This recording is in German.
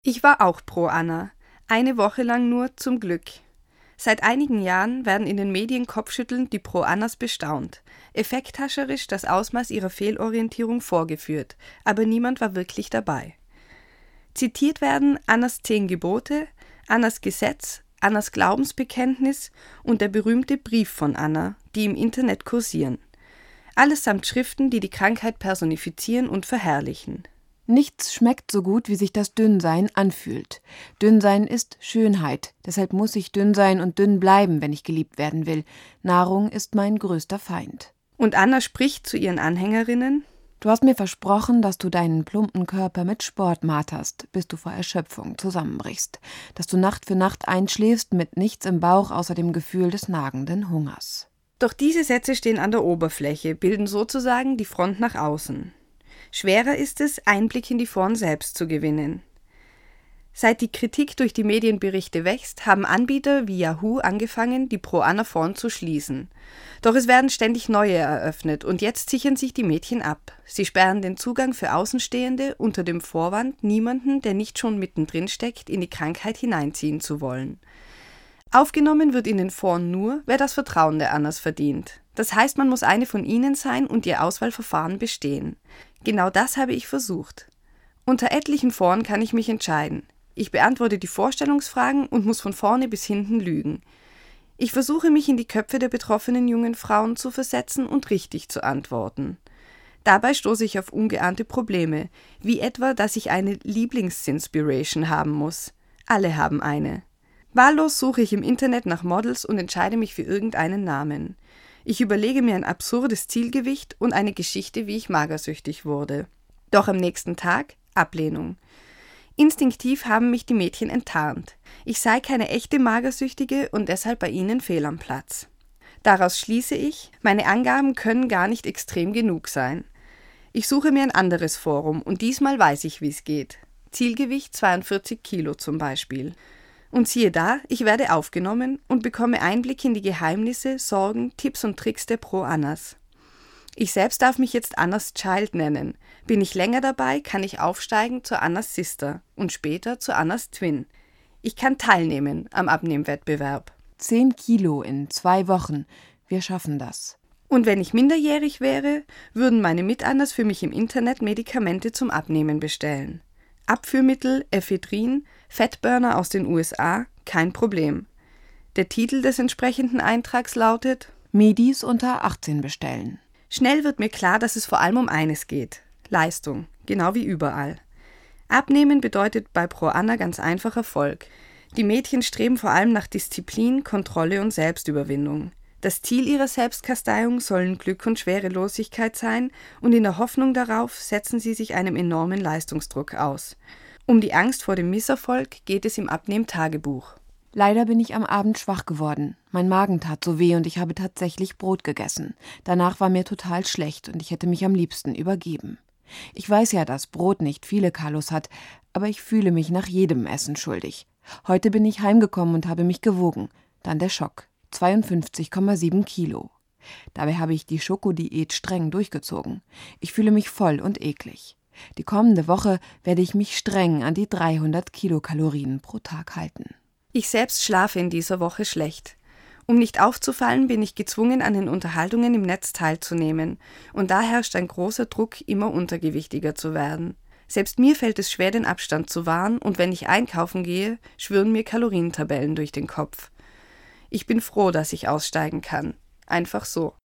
Ich war auch pro Anna, eine Woche lang nur zum Glück. Seit einigen Jahren werden in den Medien kopfschüttelnd die Pro-Annas bestaunt, effekthascherisch das Ausmaß ihrer Fehlorientierung vorgeführt, aber niemand war wirklich dabei. Zitiert werden Annas 10 Gebote, Annas Gesetz, Annas Glaubensbekenntnis und der berühmte Brief von Anna, die im Internet kursieren. Allesamt Schriften, die die Krankheit personifizieren und verherrlichen. Nichts schmeckt so gut, wie sich das Dünnsein anfühlt. Dünnsein ist Schönheit, deshalb muss ich dünn sein und dünn bleiben, wenn ich geliebt werden will. Nahrung ist mein größter Feind. Und Anna spricht zu ihren Anhängerinnen: Du hast mir versprochen, dass du deinen plumpen Körper mit Sport marterst, bis du vor Erschöpfung zusammenbrichst, dass du Nacht für Nacht einschläfst mit nichts im Bauch außer dem Gefühl des nagenden Hungers. Doch diese Sätze stehen an der Oberfläche, bilden sozusagen die Front nach außen. Schwerer ist es, Einblick in die Foren selbst zu gewinnen. Seit die Kritik durch die Medienberichte wächst, haben Anbieter wie Yahoo angefangen, die Pro-Anna-Foren zu schließen. Doch es werden ständig neue eröffnet und jetzt sichern sich die Mädchen ab. Sie sperren den Zugang für Außenstehende unter dem Vorwand, niemanden, der nicht schon mittendrin steckt, in die Krankheit hineinziehen zu wollen. Aufgenommen wird in den Foren nur, wer das Vertrauen der Annas verdient. Das heißt, man muss eine von ihnen sein und ihr Auswahlverfahren bestehen. Genau das habe ich versucht. Unter etlichen Foren kann ich mich entscheiden. Ich beantworte die Vorstellungsfragen und muss von vorne bis hinten lügen. Ich versuche, mich in die Köpfe der betroffenen jungen Frauen zu versetzen und richtig zu antworten. Dabei stoße ich auf ungeahnte Probleme, wie etwa, dass ich eine Lieblingsinspiration haben muss. Alle haben eine. Wahllos suche ich im Internet nach Models und entscheide mich für irgendeinen Namen. Ich überlege mir ein absurdes Zielgewicht und eine Geschichte, wie ich magersüchtig wurde. Doch am nächsten Tag Ablehnung. Instinktiv haben mich die Mädchen enttarnt. Ich sei keine echte Magersüchtige und deshalb bei ihnen fehl am Platz. Daraus schließe ich, meine Angaben können gar nicht extrem genug sein. Ich suche mir ein anderes Forum und diesmal weiß ich, wie es geht. Zielgewicht 42 Kilo zum Beispiel. Und siehe da, ich werde aufgenommen und bekomme Einblick in die Geheimnisse, Sorgen, Tipps und Tricks der Pro-Annas. Ich selbst darf mich jetzt Annas Child nennen. Bin ich länger dabei, kann ich aufsteigen zur Annas Sister und später zu Annas Twin. Ich kann teilnehmen am Abnehmwettbewerb. 10 Kilo in 2 Wochen. Wir schaffen das. Und wenn ich minderjährig wäre, würden meine Mit-Annas für mich im Internet Medikamente zum Abnehmen bestellen. Abführmittel, Ephedrin, Fettburner aus den USA, kein Problem. Der Titel des entsprechenden Eintrags lautet: Medis unter 18 bestellen. Schnell wird mir klar, dass es vor allem um eines geht: Leistung, genau wie überall. Abnehmen bedeutet bei Pro-Anna ganz einfach Erfolg. Die Mädchen streben vor allem nach Disziplin, Kontrolle und Selbstüberwindung. Das Ziel ihrer Selbstkasteiung sollen Glück und Schwerelosigkeit sein und in der Hoffnung darauf setzen sie sich einem enormen Leistungsdruck aus. Um die Angst vor dem Misserfolg geht es im Abnehmtagebuch. Leider bin ich am Abend schwach geworden. Mein Magen tat so weh und ich habe tatsächlich Brot gegessen. Danach war mir total schlecht und ich hätte mich am liebsten übergeben. Ich weiß ja, dass Brot nicht viele Kalorien hat, aber ich fühle mich nach jedem Essen schuldig. Heute bin ich heimgekommen und habe mich gewogen. Dann der Schock. 52,7 Kilo. Dabei habe ich die Schokodiät streng durchgezogen. Ich fühle mich voll und eklig. Die kommende Woche werde ich mich streng an die 300 Kilokalorien pro Tag halten. Ich selbst schlafe in dieser Woche schlecht. Um nicht aufzufallen, bin ich gezwungen, an den Unterhaltungen im Netz teilzunehmen. Und da herrscht ein großer Druck, immer untergewichtiger zu werden. Selbst mir fällt es schwer, den Abstand zu wahren, und wenn ich einkaufen gehe, schwirren mir Kalorientabellen durch den Kopf. Ich bin froh, dass ich aussteigen kann. Einfach so.